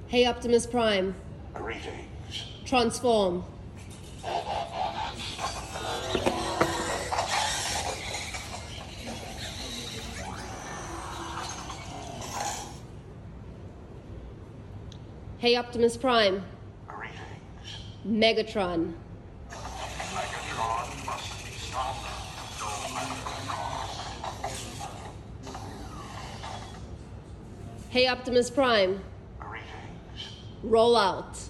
Hey Optimus Prime. Greetings. Transform. Hey Optimus Prime. Greetings. Megatron. Megatron must be stopped, no matter the cost. Hey Optimus Prime. Greetings. Roll out.